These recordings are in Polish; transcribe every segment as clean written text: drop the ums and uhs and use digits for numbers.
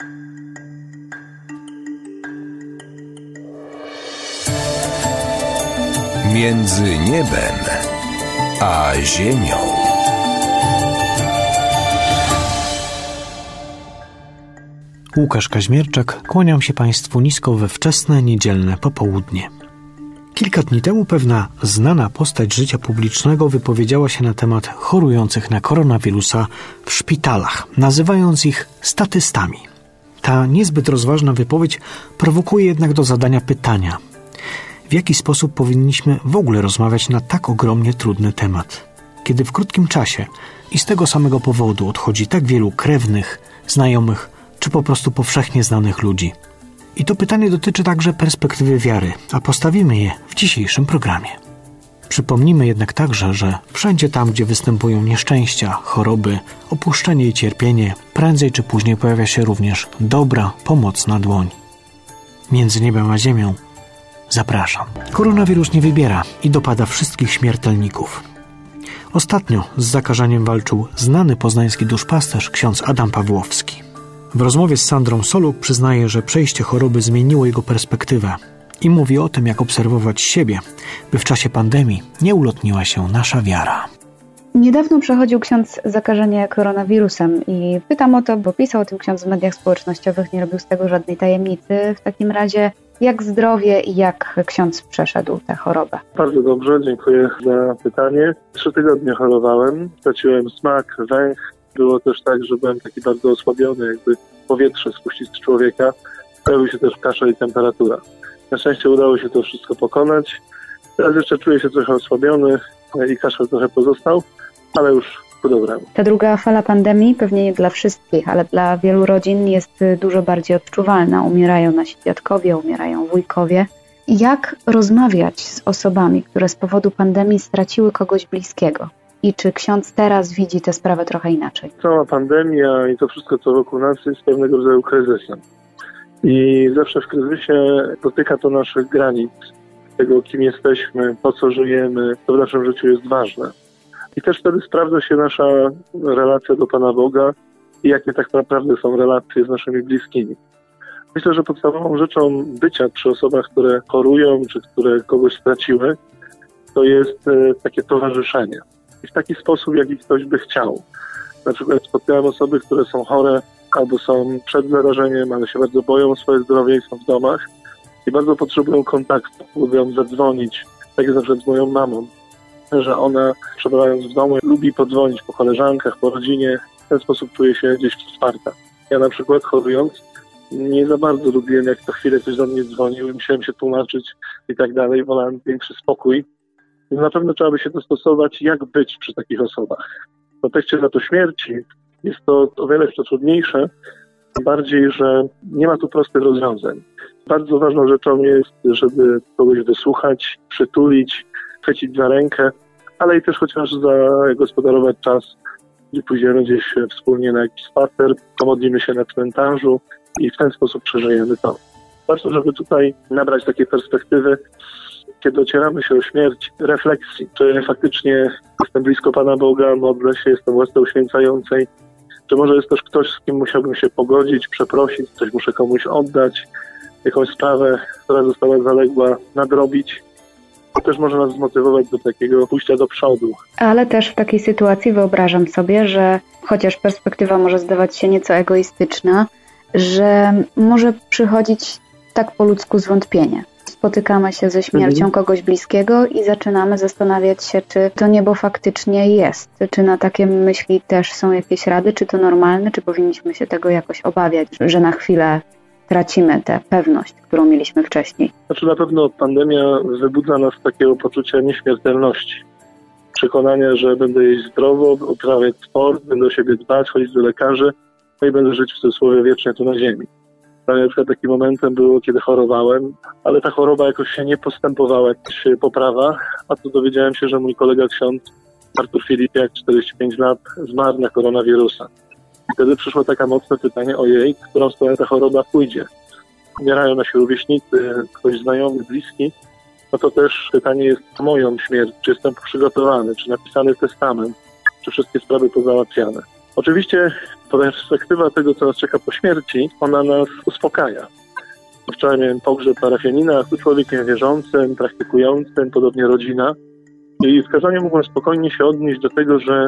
Między niebem a ziemią. Łukasz Kaźmierczak, kłaniam się Państwu nisko we wczesne niedzielne popołudnie. Kilka dni temu pewna znana postać życia publicznego wypowiedziała się na temat chorujących na koronawirusa w szpitalach, nazywając ich statystami. Ta niezbyt rozważna wypowiedź prowokuje jednak do zadania pytania: w jaki sposób powinniśmy w ogóle rozmawiać na tak ogromnie trudny temat, kiedy w krótkim czasie i z tego samego powodu odchodzi tak wielu krewnych, znajomych czy po prostu powszechnie znanych ludzi. I to pytanie dotyczy także perspektywy wiary, a postawimy je w dzisiejszym programie. Przypomnijmy jednak także, że wszędzie tam, gdzie występują nieszczęścia, choroby, opuszczenie i cierpienie, prędzej czy później pojawia się również dobra, pomocna dłoń. Między niebem a ziemią zapraszam. Koronawirus nie wybiera i dopada wszystkich śmiertelników. Ostatnio z zakażeniem walczył znany poznański duszpasterz ksiądz Adam Pawłowski. W rozmowie z Sandrą Soluk przyznaje, że przejście choroby zmieniło jego perspektywę i mówi o tym, jak obserwować siebie, by w czasie pandemii nie ulotniła się nasza wiara. Niedawno przechodził ksiądz zakażenie koronawirusem i pytam o to, bo pisał o tym ksiądz w mediach społecznościowych, nie robił z tego żadnej tajemnicy. W takim razie jak zdrowie i jak ksiądz przeszedł tę chorobę? Bardzo dobrze, dziękuję za pytanie. 3 tygodnie chorowałem, straciłem smak, węch. Było też tak, że byłem taki bardzo osłabiony, jakby powietrze spuścić z człowieka. Pojawił się też kaszel i temperatura. Na szczęście udało się to wszystko pokonać. Teraz jeszcze czuję się trochę osłabiony i kaszel trochę pozostał, ale już ku dobremu. Ta druga fala pandemii, pewnie nie dla wszystkich, ale dla wielu rodzin jest dużo bardziej odczuwalna. Umierają nasi dziadkowie, umierają wujkowie. Jak rozmawiać z osobami, które z powodu pandemii straciły kogoś bliskiego? I czy ksiądz teraz widzi tę sprawę trochę inaczej? Cała pandemia i to wszystko, co wokół nas, jest pewnego rodzaju kryzysem. I zawsze w kryzysie dotyka to naszych granic, tego, kim jesteśmy, po co żyjemy, co w naszym życiu jest ważne. I też wtedy sprawdza się nasza relacja do Pana Boga i jakie tak naprawdę są relacje z naszymi bliskimi. Myślę, że podstawową rzeczą bycia przy osobach, które chorują, czy które kogoś straciły, to jest takie towarzyszenie. I w taki sposób, jaki ktoś by chciał. Na przykład spotkałem osoby, które są chore albo są przed zarażeniem, ale się bardzo boją o swoje zdrowie i są w domach i bardzo potrzebują kontaktu. Lubią zadzwonić, tak jak na przykład z moją mamą, że ona przebywając w domu lubi podzwonić po koleżankach, po rodzinie. W ten sposób czuje się gdzieś wsparta. Ja na przykład chorując nie za bardzo lubiłem, jak co chwilę ktoś do mnie dzwonił i musiałem się tłumaczyć i tak dalej. Wolałem większy spokój. Na pewno trzeba by się dostosować, jak być przy takich osobach. W kontekście za to śmierci jest to o wiele trudniejsze, bardziej, że nie ma tu prostych rozwiązań. Bardzo ważną rzeczą jest, żeby kogoś wysłuchać, przytulić, chwycić za rękę, ale i też chociaż zagospodarować czas, gdzie pójdziemy gdzieś wspólnie na jakiś spacer, pomodlimy się na cmentarzu i w ten sposób przeżyjemy to. Warto, żeby tutaj nabrać takiej perspektywy, kiedy docieramy się o śmierć, refleksji, czy faktycznie jestem blisko Pana Boga, modlę się, jestem w łasce uświęcającej, czy może jest też ktoś, z kim musiałbym się pogodzić, przeprosić, coś muszę komuś oddać, jakąś sprawę, która została zaległa, nadrobić. To też może nas zmotywować do takiego pójścia do przodu. Ale też w takiej sytuacji wyobrażam sobie, że chociaż perspektywa może zdawać się nieco egoistyczna, że może przychodzić tak po ludzku zwątpienie. Spotykamy się ze śmiercią kogoś bliskiego i zaczynamy zastanawiać się, czy to niebo faktycznie jest. Czy na takie myśli też są jakieś rady, czy to normalne, czy powinniśmy się tego jakoś obawiać, że na chwilę tracimy tę pewność, którą mieliśmy wcześniej. Znaczy na pewno pandemia wybudza nas takiego poczucia nieśmiertelności. Przekonania, że będę jeść zdrowo, uprawiać sport, będę o siebie dbać, chodzić do lekarzy, no i będę żyć w cudzysłowie wiecznie tu na ziemi. Na przykład takim momentem było, kiedy chorowałem, ale ta choroba jakoś się nie postępowała, jakaś poprawa, a tu dowiedziałem się, że mój kolega ksiądz Artur Filipiak, 45 lat, zmarł na koronawirusa. Wtedy przyszło takie mocne pytanie, ojej, w którą stronę ta choroba pójdzie. Umierają nasi rówieśnicy, ktoś znajomy, bliski, no to też pytanie jest o moją śmierć, czy jestem przygotowany, czy napisany testament, czy wszystkie sprawy pozałatwiane. Oczywiście perspektywa tego, co nas czeka po śmierci, ona nas uspokaja. Wczoraj miałem pogrzeb parafianina, człowiekiem wierzącym, praktykującym, podobnie rodzina. I w kazaniu mogłem spokojnie się odnieść do tego, że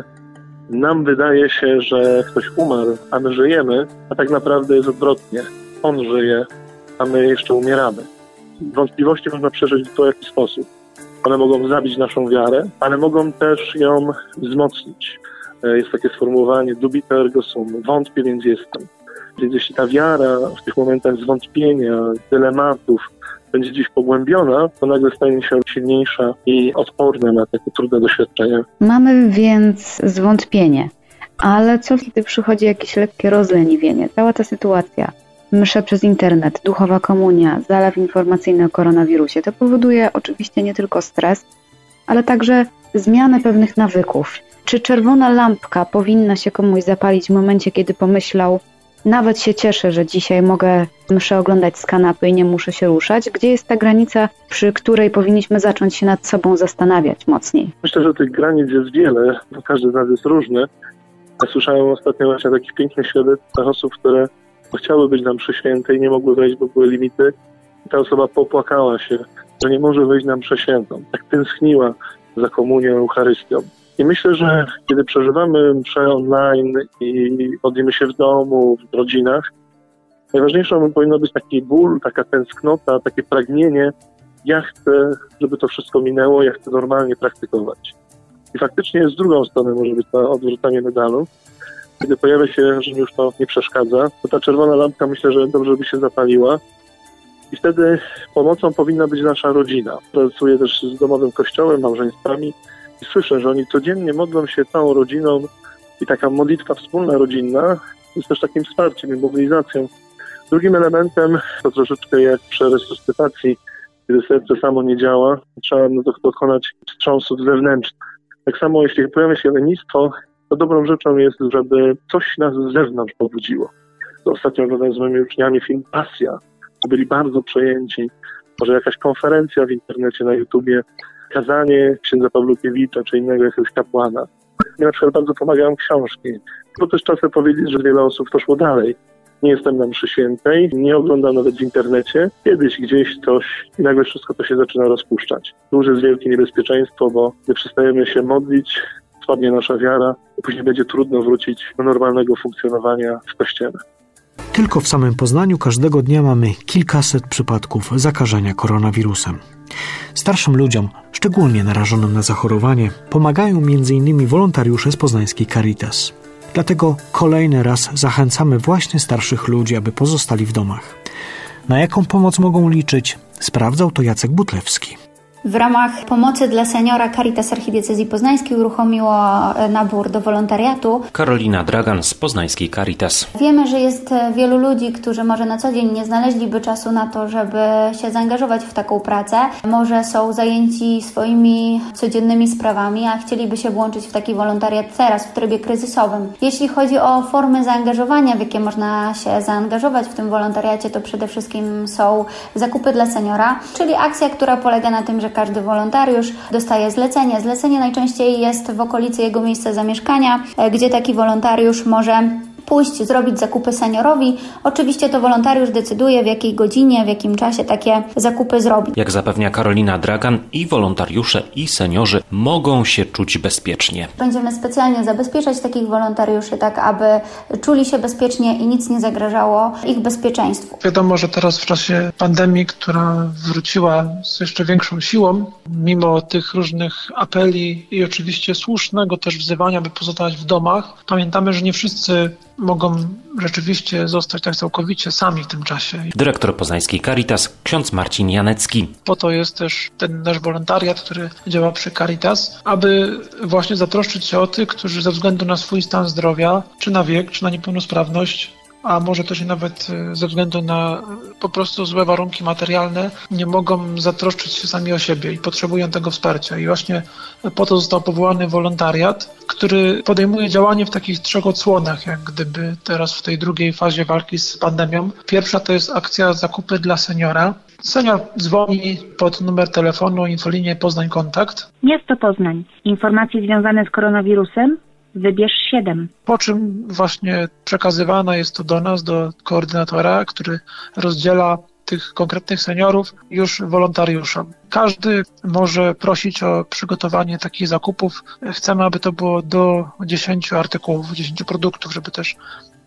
nam wydaje się, że ktoś umarł, a my żyjemy, a tak naprawdę jest odwrotnie. On żyje, a my jeszcze umieramy. Wątpliwości można przeżyć w jaki sposób. One mogą zabić naszą wiarę, ale mogą też ją wzmocnić. Jest takie sformułowanie dubita ergo sum, wątpię, więc jestem. Więc jeśli ta wiara w tych momentach zwątpienia, dylematów będzie gdzieś pogłębiona, to nagle stanie się silniejsza i odporna na takie trudne doświadczenia. Mamy więc zwątpienie, ale co wtedy przychodzi jakieś lekkie rozleniwienie? Cała ta sytuacja, msze przez internet, duchowa komunia, zalew informacyjny o koronawirusie, to powoduje oczywiście nie tylko stres, ale także zmianę pewnych nawyków. Czy czerwona lampka powinna się komuś zapalić w momencie, kiedy pomyślał: nawet się cieszę, że dzisiaj mogę mszę oglądać z kanapy i nie muszę się ruszać? Gdzie jest ta granica, przy której powinniśmy zacząć się nad sobą zastanawiać mocniej? Myślę, że tych granic jest wiele, bo każdy z nas jest różny. Ja słyszałem ostatnio właśnie o takich pięknych świadectwach osób, które chciały być na mszy świętej, nie mogły wejść, bo były limity. I ta osoba popłakała się, że nie może wejść na mszę świętą. Tak tęskniła za komunią, Eucharystią. I myślę, że kiedy przeżywamy mszę online i modlimy się w domu, w rodzinach, najważniejszą powinno być taki ból, taka tęsknota, takie pragnienie: ja chcę, żeby to wszystko minęło, ja chcę normalnie praktykować. I faktycznie z drugą stronę może być to odwrócenie medalu. Kiedy pojawia się, że już to nie przeszkadza, to ta czerwona lampka, myślę, że dobrze by się zapaliła. I wtedy pomocą powinna być nasza rodzina. Pracuję też z domowym kościołem, małżeństwami i słyszę, że oni codziennie modlą się całą rodziną i taka modlitwa wspólna, rodzinna jest też takim wsparciem i mobilizacją. Drugim elementem to troszeczkę jak przy resuscytacji, kiedy serce samo nie działa, trzeba dokonać wstrząsów zewnętrznych. Tak samo jeśli pojawia się lenistwo, to dobrą rzeczą jest, żeby coś nas z zewnątrz pobudziło. Ostatnio oglądałem z moimi uczniami film Pasja. Byli bardzo przejęci. Może jakaś konferencja w internecie, na YouTubie, kazanie księdza Pawlukiewicza czy innego jakiegoś kapłana. Mnie na przykład bardzo pomagają książki. Bo też czasem powiedzieć, że wiele osób poszło dalej. Nie jestem na mszy świętej, nie oglądam nawet w internecie. Kiedyś gdzieś coś i nagle wszystko to się zaczyna rozpuszczać. Tu już jest wielkie niebezpieczeństwo, bo gdy przestajemy się modlić, słabnie nasza wiara i później będzie trudno wrócić do normalnego funkcjonowania w Kościele. Tylko w samym Poznaniu każdego dnia mamy kilkaset przypadków zakażenia koronawirusem. Starszym ludziom, szczególnie narażonym na zachorowanie, pomagają m.in. wolontariusze z poznańskiej Caritas. Dlatego kolejny raz zachęcamy właśnie starszych ludzi, aby pozostali w domach. Na jaką pomoc mogą liczyć? Sprawdzał to Jacek Butlewski. W ramach pomocy dla seniora Caritas Archidiecezji Poznańskiej uruchomiło nabór do wolontariatu. Karolina Dragan z poznańskiej Caritas. Wiemy, że jest wielu ludzi, którzy może na co dzień nie znaleźliby czasu na to, żeby się zaangażować w taką pracę. Może są zajęci swoimi codziennymi sprawami, a chcieliby się włączyć w taki wolontariat teraz, w trybie kryzysowym. Jeśli chodzi o formy zaangażowania, w jakie można się zaangażować w tym wolontariacie, to przede wszystkim są zakupy dla seniora, czyli akcja, która polega na tym, że każdy wolontariusz dostaje zlecenie. Zlecenie najczęściej jest w okolicy jego miejsca zamieszkania, gdzie taki wolontariusz może pójść, zrobić zakupy seniorowi. Oczywiście to wolontariusz decyduje, w jakiej godzinie, w jakim czasie takie zakupy zrobi. Jak zapewnia Karolina Dragan, i wolontariusze, i seniorzy mogą się czuć bezpiecznie. Będziemy specjalnie zabezpieczać takich wolontariuszy, tak aby czuli się bezpiecznie i nic nie zagrażało ich bezpieczeństwu. Wiadomo, że teraz w czasie pandemii, która wróciła z jeszcze większą siłą, mimo tych różnych apeli i oczywiście słusznego też wzywania, by pozostawać w domach, pamiętamy, że nie wszyscy mogą rzeczywiście zostać tak całkowicie sami w tym czasie. Dyrektor poznańskiej Caritas, ksiądz Marcin Janecki. Po to jest też ten nasz wolontariat, który działa przy Caritas, aby właśnie zatroszczyć się o tych, którzy ze względu na swój stan zdrowia, czy na wiek, czy na niepełnosprawność, a może też i nawet ze względu na po prostu złe warunki materialne, nie mogą zatroszczyć się sami o siebie i potrzebują tego wsparcia. I właśnie po to został powołany wolontariat, który podejmuje działanie w takich 3 odsłonach, jak gdyby teraz w tej drugiej fazie walki z pandemią. Pierwsza to jest akcja zakupy dla seniora. Senior dzwoni pod numer telefonu infolinię Poznań Kontakt. Miasto Poznań. Informacje związane z koronawirusem? wybierz 7. Po czym właśnie przekazywane jest to do nas, do koordynatora, który rozdziela tych konkretnych seniorów już wolontariuszom. Każdy może prosić o przygotowanie takich zakupów. Chcemy, aby to było do 10 artykułów, 10 produktów, żeby też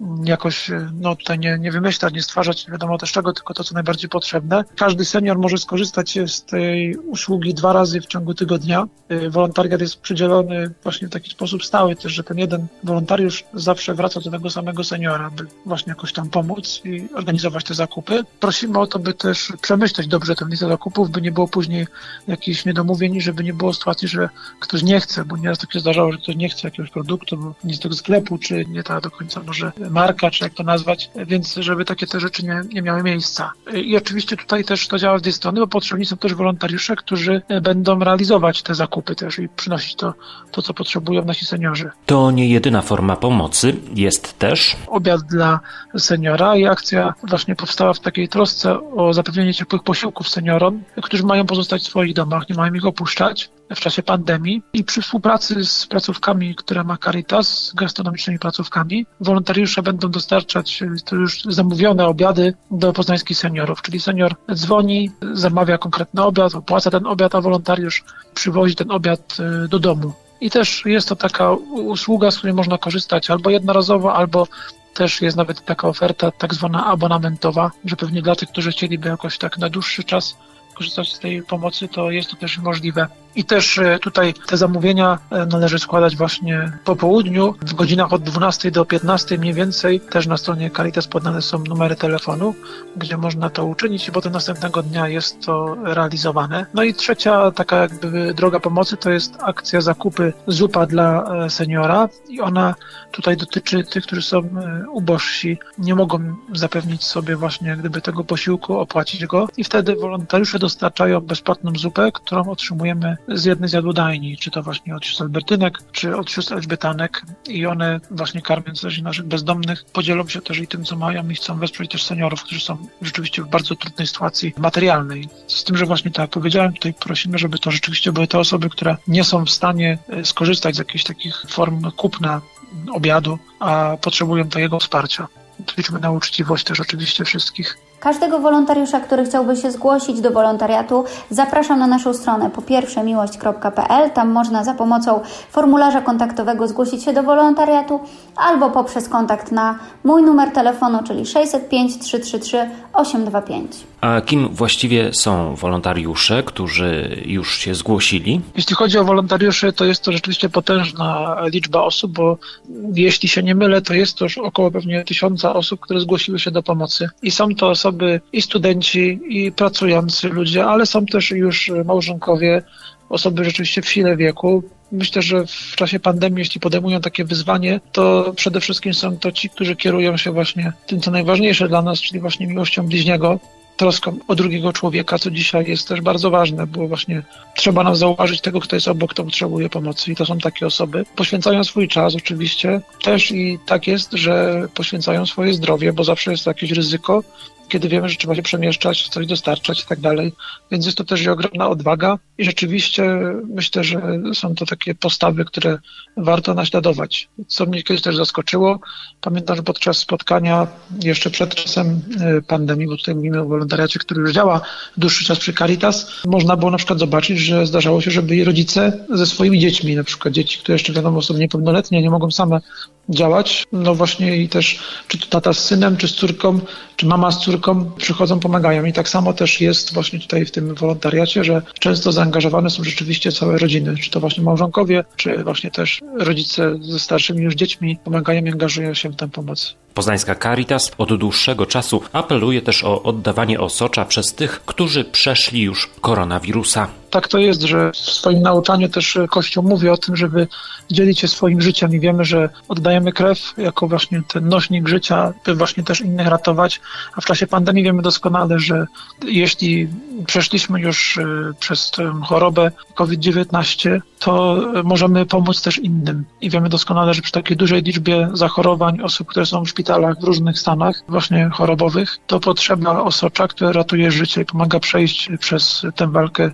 jakoś tutaj nie wymyślać, nie stwarzać nie wiadomo też czego, tylko to, co najbardziej potrzebne. Każdy senior może skorzystać z tej usługi 2 razy w ciągu tygodnia. Wolontariat jest przydzielony właśnie w taki sposób stały też, że ten jeden wolontariusz zawsze wraca do tego samego seniora, by właśnie jakoś tam pomóc i organizować te zakupy. Prosimy o to, by też przemyśleć dobrze tę listę zakupów, by nie było później jakichś niedomówień, żeby nie było sytuacji, że ktoś nie chce, bo nieraz tak się zdarzało, że ktoś nie chce jakiegoś produktu, bo nie z tego sklepu, czy nie ta do końca może marka, czy jak to nazwać, więc żeby takie te rzeczy nie miały miejsca. I oczywiście tutaj też to działa z tej strony, bo potrzebni są też wolontariusze, którzy będą realizować te zakupy też i przynosić to, co potrzebują nasi seniorzy. To nie jedyna forma pomocy, jest też obiad dla seniora i akcja właśnie powstała w takiej trosce o zapewnienie ciepłych posiłków seniorom, którzy mają pozostać w swoich domach, nie mają ich opuszczać w czasie pandemii i przy współpracy z placówkami, które ma Caritas, z gastronomicznymi placówkami, wolontariusze będą dostarczać to już zamówione obiady do poznańskich seniorów, czyli senior dzwoni, zamawia konkretny obiad, opłaca ten obiad, a wolontariusz przywozi ten obiad do domu. I też jest to taka usługa, z której można korzystać albo jednorazowo, albo też jest nawet taka oferta tak zwana abonamentowa, że pewnie dla tych, którzy chcieliby jakoś tak na dłuższy czas korzystać z tej pomocy, to jest to też możliwe. I też tutaj te zamówienia należy składać właśnie po południu, w godzinach od 12 do 15 mniej więcej. Też na stronie Caritas podane są numery telefonu, gdzie można to uczynić i potem następnego dnia jest to realizowane. No i trzecia taka jakby droga pomocy to jest akcja zakupy zupa dla seniora i ona tutaj dotyczy tych, którzy są ubożsi, nie mogą zapewnić sobie właśnie jak gdyby tego posiłku, opłacić go i wtedy wolontariusze dostarczają bezpłatną zupę, którą otrzymujemy z jednej z jadłodajni, czy to właśnie od sióstr Albertynek, czy od sióstr Elżbietanek i one właśnie karmiąc też naszych bezdomnych, podzielą się też i tym, co mają i chcą wesprzeć też seniorów, którzy są rzeczywiście w bardzo trudnej sytuacji materialnej. Z tym, że właśnie tak jak powiedziałem, tutaj prosimy, żeby to rzeczywiście były te osoby, które nie są w stanie skorzystać z jakichś takich form kupna obiadu, a potrzebują tego wsparcia. Liczmy na uczciwość też oczywiście wszystkich. Każdego wolontariusza, który chciałby się zgłosić do wolontariatu, zapraszam na naszą stronę po pierwsze miłość.pl. Tam można za pomocą formularza kontaktowego zgłosić się do wolontariatu albo poprzez kontakt na mój numer telefonu, czyli 605 333 825. A kim właściwie są wolontariusze, którzy już się zgłosili? Jeśli chodzi o wolontariuszy, to jest to rzeczywiście potężna liczba osób, bo jeśli się nie mylę, to jest to już około pewnie 1000 osób, które zgłosiły się do pomocy. I są to osoby i studenci, i pracujący ludzie, ale są też już małżonkowie, osoby rzeczywiście w sile wieku. Myślę, że w czasie pandemii, jeśli podejmują takie wyzwanie, to przede wszystkim są to ci, którzy kierują się właśnie tym, co najważniejsze dla nas, czyli właśnie miłością bliźniego, troską o drugiego człowieka, co dzisiaj jest też bardzo ważne, bo właśnie trzeba nam zauważyć tego, kto jest obok, kto potrzebuje pomocy i to są takie osoby. Poświęcają swój czas oczywiście, też i tak jest, że poświęcają swoje zdrowie, bo zawsze jest jakieś ryzyko, kiedy wiemy, że trzeba się przemieszczać, coś dostarczać i tak dalej. Więc jest to też i ogromna odwaga i rzeczywiście myślę, że są to takie postawy, które warto naśladować. Co mnie kiedyś też zaskoczyło, pamiętam, że podczas spotkania jeszcze przed czasem pandemii, bo tutaj mówimy o wolontariacie, który już działa dłuższy czas przy Caritas, można było na przykład zobaczyć, że zdarzało się, żeby rodzice ze swoimi dziećmi, na przykład dzieci, które jeszcze wiadomo są niepełnoletnie, nie mogą same działać, no właśnie i też czy to tata z synem, czy z córką, czy mama z córką przychodzą, pomagają i tak samo też jest właśnie tutaj w tym wolontariacie, że często zaangażowane są rzeczywiście całe rodziny, czy to właśnie małżonkowie, czy właśnie też rodzice ze starszymi już dziećmi pomagają i angażują się w tę pomoc. Poznańska Caritas od dłuższego czasu apeluje też o oddawanie osocza przez tych, którzy przeszli już koronawirusa. Tak to jest, że w swoim nauczaniu też Kościół mówi o tym, żeby dzielić się swoim życiem i wiemy, że oddajemy krew jako właśnie ten nośnik życia, by właśnie też innych ratować, a w czasie pandemii wiemy doskonale, że jeśli przeszliśmy już przez tę chorobę COVID-19, to możemy pomóc też innym i wiemy doskonale, że przy takiej dużej liczbie zachorowań osób, które są w szpitalach w różnych stanach właśnie chorobowych, to potrzeba osocza, które ratuje życie i pomaga przejść przez tę walkę z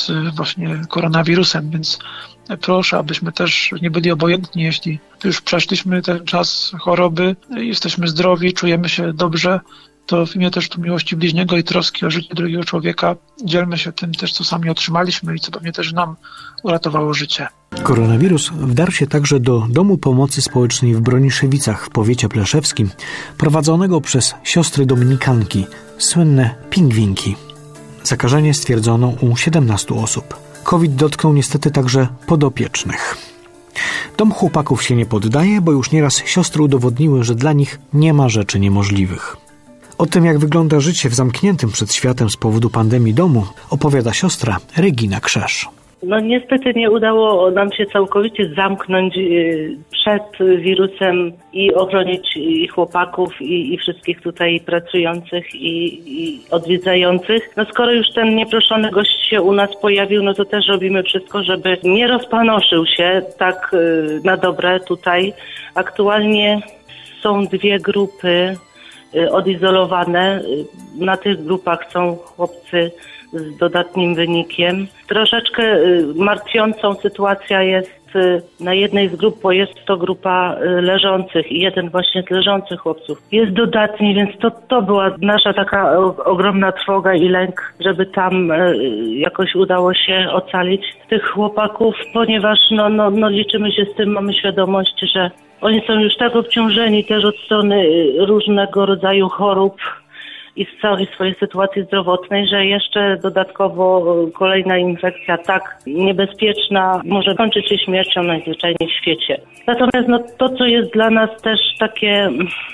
z właśnie koronawirusem, więc proszę, abyśmy też nie byli obojętni, jeśli już przeszliśmy ten czas choroby, jesteśmy zdrowi, czujemy się dobrze, to w imię też tu miłości bliźniego i troski o życie drugiego człowieka dzielmy się tym też, co sami otrzymaliśmy i co pewnie też nam uratowało życie. Koronawirus wdarł się także do Domu Pomocy Społecznej w Broniszewicach w powiecie pleszewskim, prowadzonego przez siostry dominikanki, słynne pingwinki. Zakażenie stwierdzono u 17 osób. COVID dotknął niestety także podopiecznych. Dom chłopaków się nie poddaje, bo już nieraz siostry udowodniły, że dla nich nie ma rzeczy niemożliwych. O tym, jak wygląda życie w zamkniętym przed światem z powodu pandemii domu, opowiada siostra Regina Krzesz. No niestety nie udało nam się całkowicie zamknąć przed wirusem i ochronić i chłopaków i wszystkich tutaj pracujących i odwiedzających. No skoro już ten nieproszony gość się u nas pojawił, no to też robimy wszystko, żeby nie rozpanoszył się tak na dobre tutaj. Aktualnie są 2 grupy odizolowane. Na tych grupach są chłopcy z dodatnim wynikiem. Troszeczkę martwiącą sytuacja jest na jednej z grup, bo jest to grupa leżących i jeden właśnie z leżących chłopców jest dodatni, więc to była nasza taka ogromna trwoga i lęk, żeby tam jakoś udało się ocalić tych chłopaków, ponieważ no liczymy się z tym, mamy świadomość, że oni są już tak obciążeni też od strony różnego rodzaju chorób i z całej swojej sytuacji zdrowotnej, że jeszcze dodatkowo kolejna infekcja tak niebezpieczna może kończyć się śmiercią najzwyczajniej w świecie. Natomiast to, co jest dla nas też takie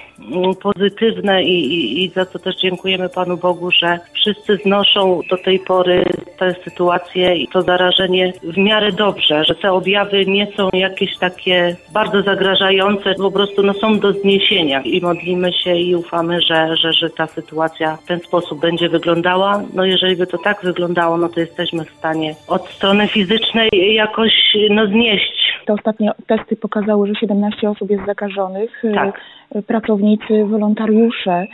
pozytywne i za co też dziękujemy Panu Bogu, że wszyscy znoszą do tej pory tę sytuację i to zarażenie w miarę dobrze, że te objawy nie są jakieś takie bardzo zagrażające, po prostu są do zniesienia i modlimy się i ufamy, że ta sytuacja w ten sposób będzie wyglądała. No jeżeli by to tak wyglądało, no to jesteśmy w stanie od strony fizycznej jakoś znieść. Te ostatnie testy pokazały, że 17 osób jest zakażonych. Tak. Pracownicy, wolontariusze,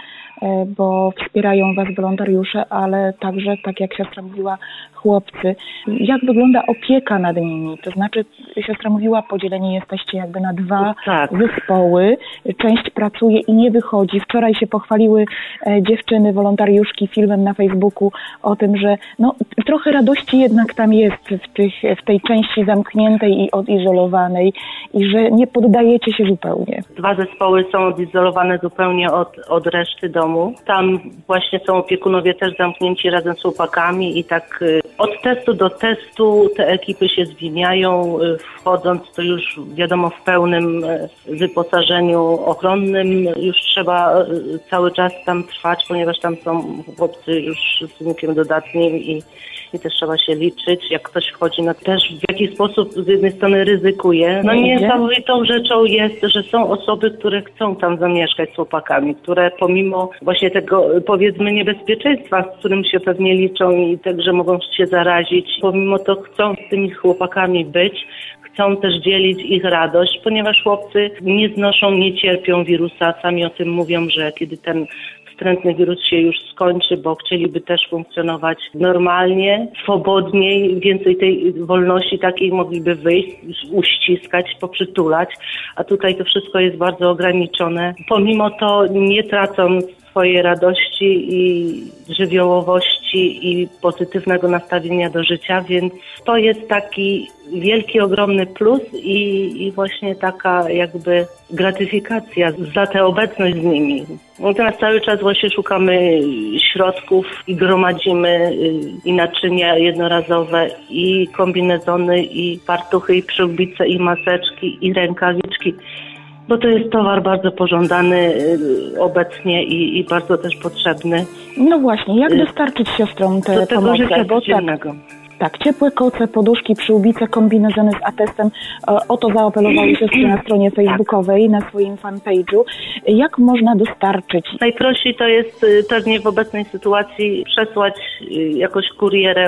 bo wspierają Was wolontariusze, ale także, tak jak siostra mówiła, chłopcy. Jak wygląda opieka nad nimi? To znaczy, siostra mówiła, podzieleni jesteście jakby na 2 zespoły. Część pracuje i nie wychodzi. Wczoraj się pochwaliły dziewczyny, wolontariuszki filmem na Facebooku o tym, że trochę radości jednak tam jest w tej części zamkniętej i odizolowanej i że nie poddajecie się zupełnie. 2 zespoły są odizolowane zupełnie od reszty domu. Tam właśnie są opiekunowie też zamknięci razem z chłopakami i tak od testu do testu te ekipy się zmieniają, wchodząc to już wiadomo w pełnym wyposażeniu ochronnym. Już trzeba cały czas tam trwać, ponieważ tam są chłopcy już z wynikiem dodatnim i też trzeba się liczyć. Jak ktoś wchodzi, też w jakiś sposób z jednej strony ryzykuje. Niesamowitą rzeczą jest, że są osoby, które chcą tam zamieszkać z chłopakami, które pomimo właśnie tego, powiedzmy, niebezpieczeństwa, z którym się pewnie liczą i także mogą się zarazić, pomimo to chcą z tymi chłopakami być, chcą też dzielić ich radość, ponieważ chłopcy nie znoszą, nie cierpią wirusa. Sami o tym mówią, że kiedy ten wstrętny wirus się już skończy, bo chcieliby też funkcjonować normalnie, swobodniej, więcej tej wolności takiej mogliby wyjść, uściskać, poprzytulać, a tutaj to wszystko jest bardzo ograniczone. Pomimo to nie tracą swojej radości i żywiołowości i pozytywnego nastawienia do życia, więc to jest taki wielki, ogromny plus i właśnie taka jakby gratyfikacja za tę obecność z nimi. Natomiast cały czas właśnie szukamy środków i gromadzimy i naczynia jednorazowe, i kombinezony, i fartuchy, i przyłbice, i maseczki, i rękawiczki. Bo to jest towar bardzo pożądany obecnie i bardzo też potrzebny. No właśnie, jak dostarczyć siostrom te tego życia codziennego? Tak, ciepłe koce, poduszki, przyłbice, kombinezony z atestem. O to zaapelowały siostry na stronie facebookowej, na swoim fanpage'u. Jak można dostarczyć? Najprościej to jest pewnie w obecnej sytuacji przesłać jakoś kurierem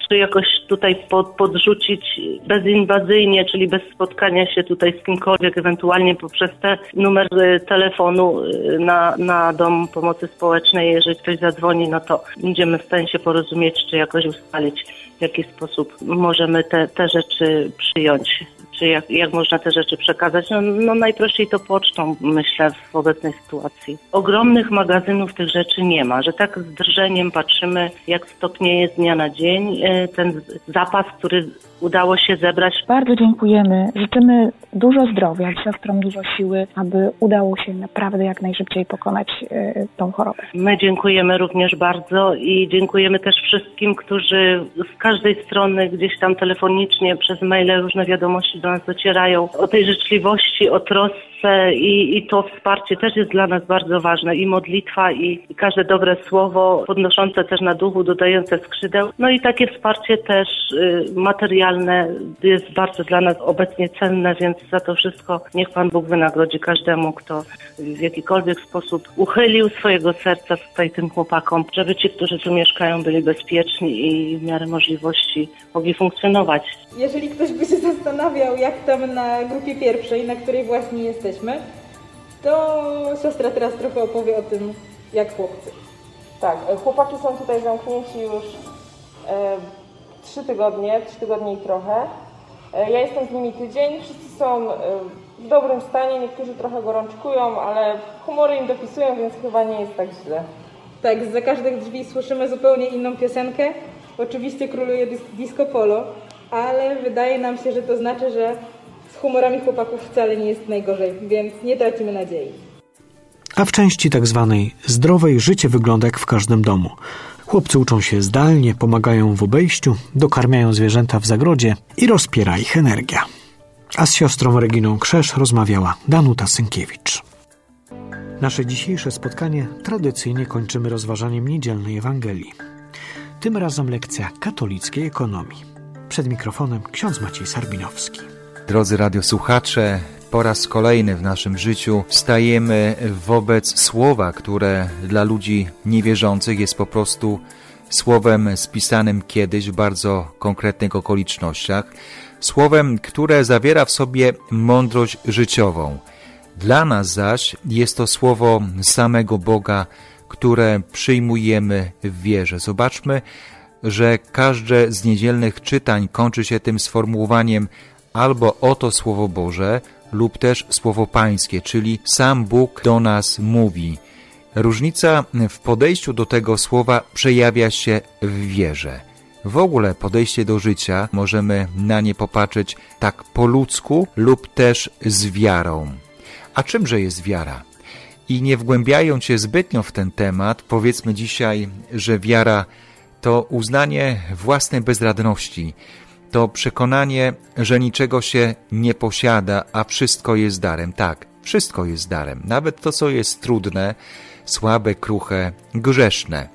czy jakoś tutaj podrzucić bezinwazyjnie, czyli bez spotkania się tutaj z kimkolwiek, ewentualnie poprzez ten numer telefonu na Dom Pomocy Społecznej. Jeżeli ktoś zadzwoni, no to będziemy w stanie się porozumieć, czy jakoś ustalić, w jaki sposób możemy te rzeczy przyjąć, czy jak można te rzeczy przekazać. No najprościej to pocztą, myślę, w obecnej sytuacji. Ogromnych magazynów tych rzeczy nie ma, że tak z drżeniem patrzymy, jak stopnieje z dnia na dzień ten zapas, który udało się zebrać. Bardzo dziękujemy. Życzymy dużo zdrowia, siostrom dużo siły, aby udało się naprawdę jak najszybciej pokonać tą chorobę. My dziękujemy również bardzo i dziękujemy też wszystkim, którzy z każdej strony gdzieś tam telefonicznie, przez maile różne wiadomości do nas docierają. O tej życzliwości, o trosce i to wsparcie też jest dla nas bardzo ważne. I modlitwa, i każde dobre słowo podnoszące też na duchu, dodające skrzydeł. No i takie wsparcie też materialne jest bardzo dla nas obecnie cenne, więc za to wszystko niech Pan Bóg wynagrodzi każdemu, kto w jakikolwiek sposób uchylił swojego serca tutaj tym chłopakom, żeby ci, którzy tu mieszkają, byli bezpieczni i w miarę możliwości mogli funkcjonować. Jeżeli ktoś by się zastanawiał, jak tam na grupie pierwszej, na której właśnie jesteśmy, to siostra teraz trochę opowie o tym, jak chłopcy. Tak, chłopaki są tutaj zamknięci już 3 tygodnie i trochę. Ja jestem z nimi tydzień, wszyscy są w dobrym stanie, niektórzy trochę gorączkują, ale humory im dopisują, więc chyba nie jest tak źle. Tak, za każdych drzwi słyszymy zupełnie inną piosenkę. Oczywiście króluje disco polo, ale wydaje nam się, że to znaczy, że z humorami chłopaków wcale nie jest najgorzej, więc nie tracimy nadziei. A w części tak zwanej zdrowej życie wygląda jak w każdym domu. Chłopcy uczą się zdalnie, pomagają w obejściu, dokarmiają zwierzęta w zagrodzie i rozpiera ich energia. A z siostrą Reginą Krzesz rozmawiała Danuta Sękiewicz. Nasze dzisiejsze spotkanie tradycyjnie kończymy rozważaniem niedzielnej Ewangelii. Tym razem lekcja katolickiej ekonomii. Przed mikrofonem ksiądz Maciej Sarbinowski. Drodzy radiosłuchacze, po raz kolejny w naszym życiu stajemy wobec słowa, które dla ludzi niewierzących jest po prostu słowem spisanym kiedyś w bardzo konkretnych okolicznościach, słowem, które zawiera w sobie mądrość życiową. Dla nas zaś jest to słowo samego Boga, które przyjmujemy w wierze. Zobaczmy, że każde z niedzielnych czytań kończy się tym sformułowaniem albo oto Słowo Boże, lub też Słowo Pańskie, czyli sam Bóg do nas mówi. Różnica w podejściu do tego słowa przejawia się w wierze. W ogóle podejście do życia możemy na nie popatrzeć tak po ludzku lub też z wiarą. A czymże jest wiara? I nie wgłębiając się zbytnio w ten temat, powiedzmy dzisiaj, że wiara to uznanie własnej bezradności, to przekonanie, że niczego się nie posiada, a wszystko jest darem. Tak, wszystko jest darem. Nawet to, co jest trudne, słabe, kruche, grzeszne.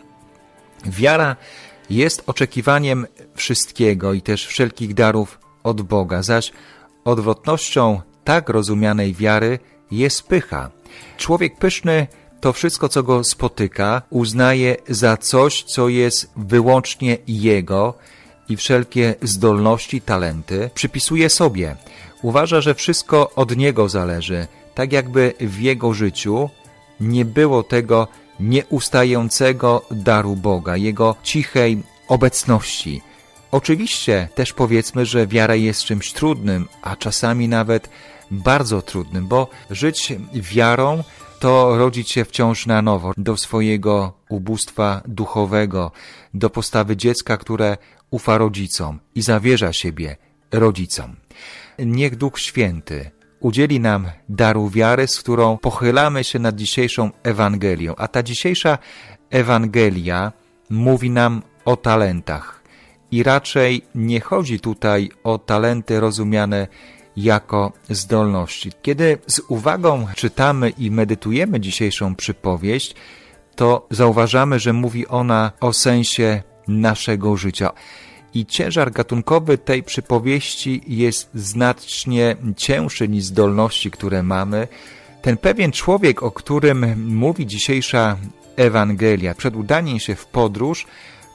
Wiara jest oczekiwaniem wszystkiego i też wszelkich darów od Boga, zaś odwrotnością tak rozumianej wiary jest pycha. Człowiek pyszny to wszystko, co go spotyka, uznaje za coś, co jest wyłącznie jego i wszelkie zdolności, talenty przypisuje sobie. Uważa, że wszystko od niego zależy, tak jakby w jego życiu nie było tego nieustającego daru Boga, Jego cichej obecności. Oczywiście też powiedzmy, że wiara jest czymś trudnym, a czasami nawet bardzo trudnym, bo żyć wiarą to rodzić się wciąż na nowo do swojego ubóstwa duchowego, do postawy dziecka, które ufa rodzicom i zawierza siebie rodzicom. Niech Duch Święty udzieli nam daru wiary, z którą pochylamy się nad dzisiejszą Ewangelią. A ta dzisiejsza Ewangelia mówi nam o talentach. I raczej nie chodzi tutaj o talenty rozumiane jako zdolności. Kiedy z uwagą czytamy i medytujemy dzisiejszą przypowieść, to zauważamy, że mówi ona o sensie naszego życia. I ciężar gatunkowy tej przypowieści jest znacznie cięższy niż zdolności, które mamy. Ten pewien człowiek, o którym mówi dzisiejsza Ewangelia, przed udaniem się w podróż,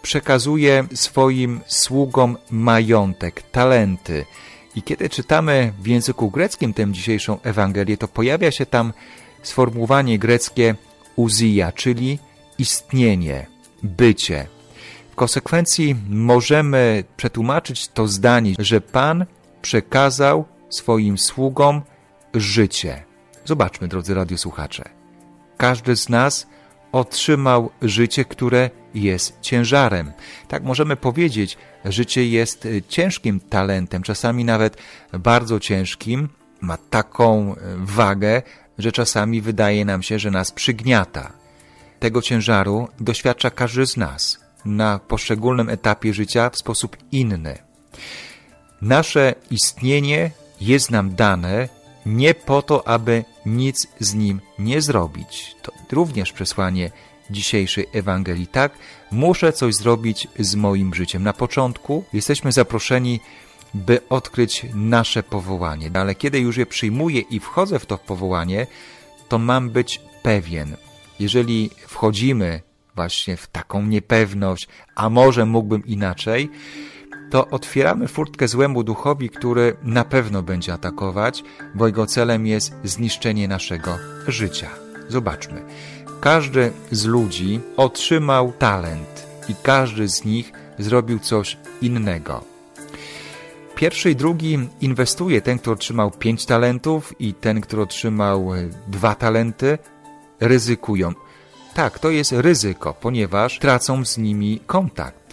przekazuje swoim sługom majątek, talenty. I kiedy czytamy w języku greckim tę dzisiejszą Ewangelię, to pojawia się tam sformułowanie greckie ousia, czyli istnienie, bycie. W konsekwencji możemy przetłumaczyć to zdanie, że Pan przekazał swoim sługom życie. Zobaczmy, drodzy radiosłuchacze. Każdy z nas otrzymał życie, które jest ciężarem. Tak możemy powiedzieć, życie jest ciężkim talentem, czasami nawet bardzo ciężkim. Ma taką wagę, że czasami wydaje nam się, że nas przygniata. Tego ciężaru doświadcza każdy z nas na poszczególnym etapie życia w sposób inny. Nasze istnienie jest nam dane nie po to, aby nic z nim nie zrobić. To również przesłanie dzisiejszej Ewangelii. Tak, muszę coś zrobić z moim życiem. Na początku jesteśmy zaproszeni, by odkryć nasze powołanie. Ale kiedy już je przyjmuję i wchodzę w to powołanie, to mam być pewien. Jeżeli wchodzimy właśnie w taką niepewność, a może mógłbym inaczej, to otwieramy furtkę złemu duchowi, który na pewno będzie atakować, bo jego celem jest zniszczenie naszego życia. Zobaczmy. Każdy z ludzi otrzymał talent i każdy z nich zrobił coś innego. Pierwszy i drugi inwestuje. Ten, który otrzymał 5 talentów i ten, który otrzymał 2 talenty, ryzykują. Tak, to jest ryzyko, ponieważ tracą z nimi kontakt.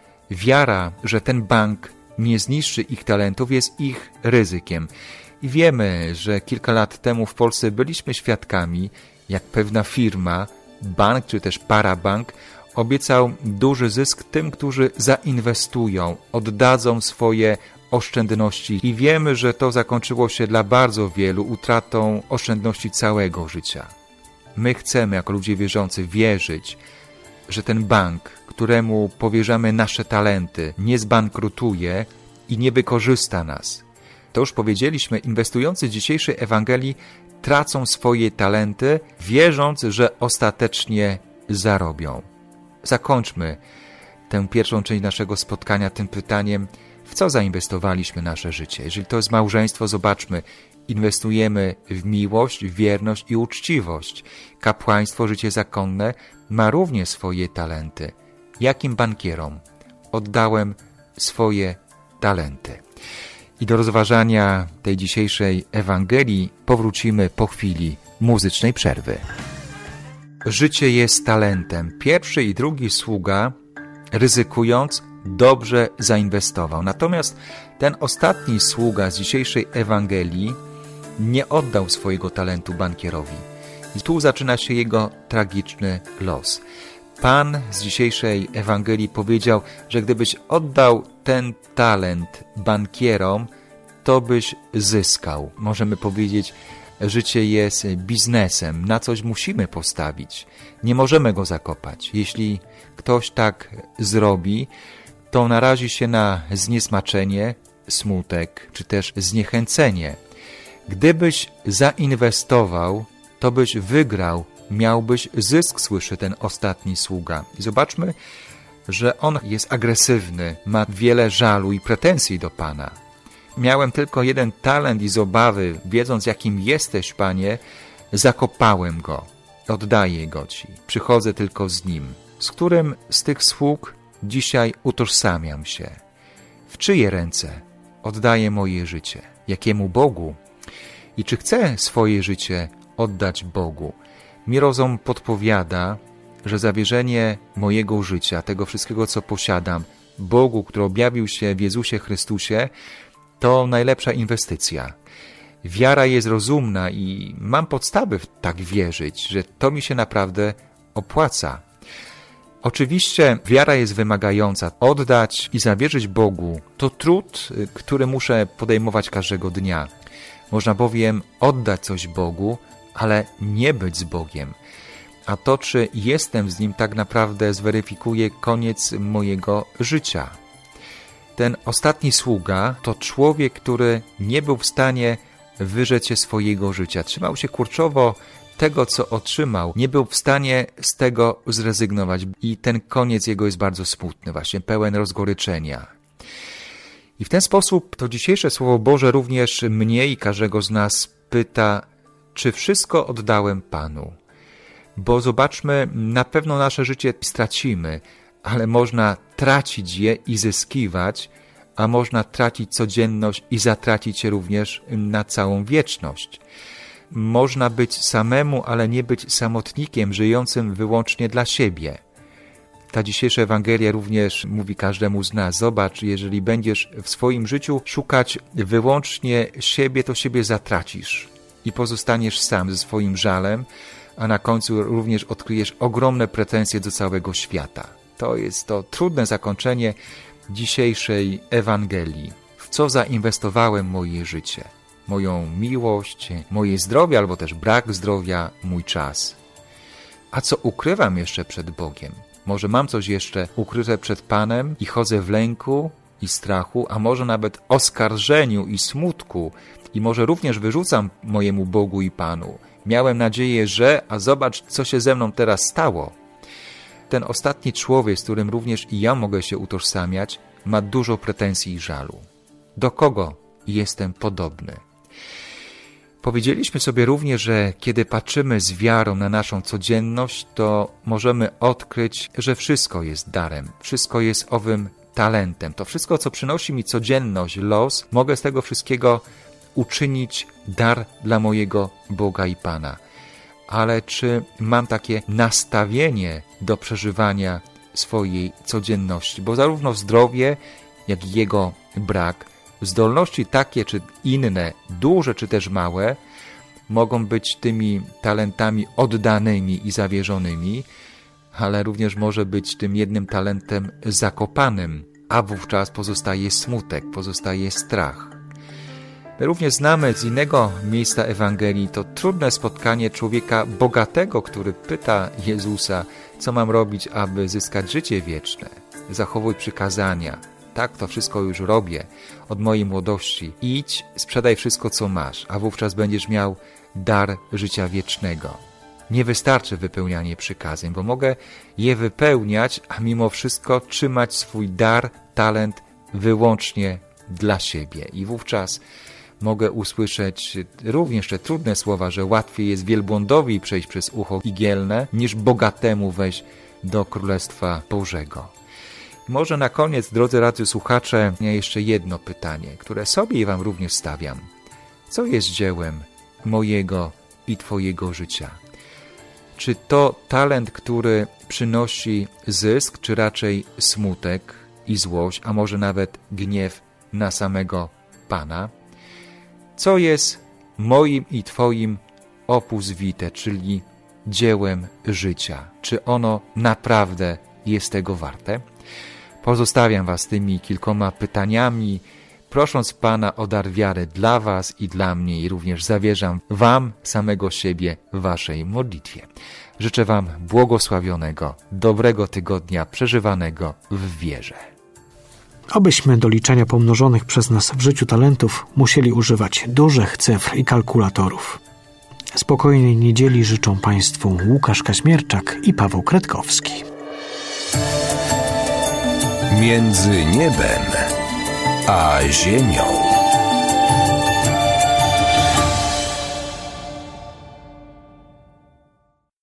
Wiara, że ten bank nie zniszczy ich talentów, jest ich ryzykiem. I wiemy, że kilka lat temu w Polsce byliśmy świadkami, jak pewna firma, bank czy też parabank obiecał duży zysk tym, którzy zainwestują, oddadzą swoje oszczędności. I wiemy, że to zakończyło się dla bardzo wielu utratą oszczędności całego życia. My chcemy, jako ludzie wierzący, wierzyć, że ten bank, któremu powierzamy nasze talenty, nie zbankrutuje i nie wykorzysta nas. To już powiedzieliśmy, inwestujący w dzisiejszej Ewangelii tracą swoje talenty, wierząc, że ostatecznie zarobią. Zakończmy tę pierwszą część naszego spotkania tym pytaniem, w co zainwestowaliśmy nasze życie. Jeżeli to jest małżeństwo, zobaczmy, inwestujemy w miłość, wierność i uczciwość. Kapłaństwo, życie zakonne ma również swoje talenty. Jakim bankierom oddałem swoje talenty? I do rozważania tej dzisiejszej Ewangelii powrócimy po chwili muzycznej przerwy. Życie jest talentem. Pierwszy i drugi sługa, ryzykując, dobrze zainwestował. Natomiast ten ostatni sługa z dzisiejszej Ewangelii nie oddał swojego talentu bankierowi. I tu zaczyna się jego tragiczny los. Pan z dzisiejszej Ewangelii powiedział, że gdybyś oddał ten talent bankierom, to byś zyskał. Możemy powiedzieć, życie jest biznesem, na coś musimy postawić. Nie możemy go zakopać. Jeśli ktoś tak zrobi, to narazi się na zniesmaczenie, smutek, czy też zniechęcenie. Gdybyś zainwestował, to byś wygrał, miałbyś zysk, słyszy ten ostatni sługa. I zobaczmy, że on jest agresywny, ma wiele żalu i pretensji do Pana. Miałem tylko 1 talent i z obawy, wiedząc jakim jesteś, Panie, zakopałem go, oddaję go Ci, przychodzę tylko z nim. Z którym z tych sług dzisiaj utożsamiam się? W czyje ręce oddaję moje życie? Jakiemu Bogu? I czy chcę swoje życie oddać Bogu? Mi rozum podpowiada, że zawierzenie mojego życia, tego wszystkiego, co posiadam, Bogu, który objawił się w Jezusie Chrystusie, to najlepsza inwestycja. Wiara jest rozumna i mam podstawy tak wierzyć, że to mi się naprawdę opłaca. Oczywiście wiara jest wymagająca. Oddać i zawierzyć Bogu to trud, który muszę podejmować każdego dnia. Można bowiem oddać coś Bogu, ale nie być z Bogiem. A to, czy jestem z Nim, tak naprawdę zweryfikuje koniec mojego życia. Ten ostatni sługa to człowiek, który nie był w stanie wyrzec się swojego życia. Trzymał się kurczowo tego, co otrzymał, nie był w stanie z tego zrezygnować i ten koniec jego jest bardzo smutny, właśnie pełen rozgoryczenia. I w ten sposób to dzisiejsze Słowo Boże również mnie i każdego z nas pyta, czy wszystko oddałem Panu? Bo zobaczmy, na pewno nasze życie stracimy, ale można tracić je i zyskiwać, a można tracić codzienność i zatracić się również na całą wieczność. Można być samemu, ale nie być samotnikiem, żyjącym wyłącznie dla siebie. Ta dzisiejsza Ewangelia również mówi każdemu z nas, zobacz, jeżeli będziesz w swoim życiu szukać wyłącznie siebie, to siebie zatracisz i pozostaniesz sam ze swoim żalem, a na końcu również odkryjesz ogromne pretensje do całego świata. To jest to trudne zakończenie dzisiejszej Ewangelii. W co zainwestowałem moje życie? Moją miłość, moje zdrowie albo też brak zdrowia, mój czas. A co ukrywam jeszcze przed Bogiem? Może mam coś jeszcze ukryte przed Panem i chodzę w lęku i strachu, a może nawet oskarżeniu i smutku i może również wyrzucam mojemu Bogu i Panu. Miałem nadzieję, że, a zobacz, co się ze mną teraz stało. Ten ostatni człowiek, z którym również i ja mogę się utożsamiać, ma dużo pretensji i żalu. Do kogo jestem podobny? Powiedzieliśmy sobie również, że kiedy patrzymy z wiarą na naszą codzienność, to możemy odkryć, że wszystko jest darem, wszystko jest owym talentem. To wszystko, co przynosi mi codzienność, los, mogę z tego wszystkiego uczynić dar dla mojego Boga i Pana. Ale czy mam takie nastawienie do przeżywania swojej codzienności? Bo zarówno zdrowie, jak i jego brak, zdolności takie czy inne, duże czy też małe, mogą być tymi talentami oddanymi i zawierzonymi, ale również może być tym jednym talentem zakopanym, a wówczas pozostaje smutek, pozostaje strach. My również znamy z innego miejsca Ewangelii to trudne spotkanie człowieka bogatego, który pyta Jezusa, co mam robić, aby zyskać życie wieczne. Zachowuj przykazania. Tak, to wszystko już robię od mojej młodości. Idź, sprzedaj wszystko, co masz, a wówczas będziesz miał dar życia wiecznego. Nie wystarczy wypełnianie przykazań, bo mogę je wypełniać, a mimo wszystko trzymać swój dar, talent wyłącznie dla siebie. I wówczas mogę usłyszeć również te trudne słowa, że łatwiej jest wielbłądowi przejść przez ucho igielne, niż bogatemu wejść do Królestwa Bożego. Może na koniec, drodzy radiosłuchacze, jeszcze jedno pytanie, które sobie i wam również stawiam. Co jest dziełem mojego i twojego życia? Czy to talent, który przynosi zysk, czy raczej smutek i złość, a może nawet gniew na samego Pana? Co jest moim i twoim opus vitae, czyli dziełem życia? Czy ono naprawdę jest tego warte? Pozostawiam was tymi kilkoma pytaniami, prosząc Pana o dar wiary dla was i dla mnie i również zawierzam wam samego siebie w waszej modlitwie. Życzę wam błogosławionego, dobrego tygodnia przeżywanego w wierze. Obyśmy do liczenia pomnożonych przez nas w życiu talentów musieli używać dużych cyfr i kalkulatorów. Spokojnej niedzieli życzą Państwu Łukasz Kaźmierczak i Paweł Kretkowski. Między niebem a ziemią.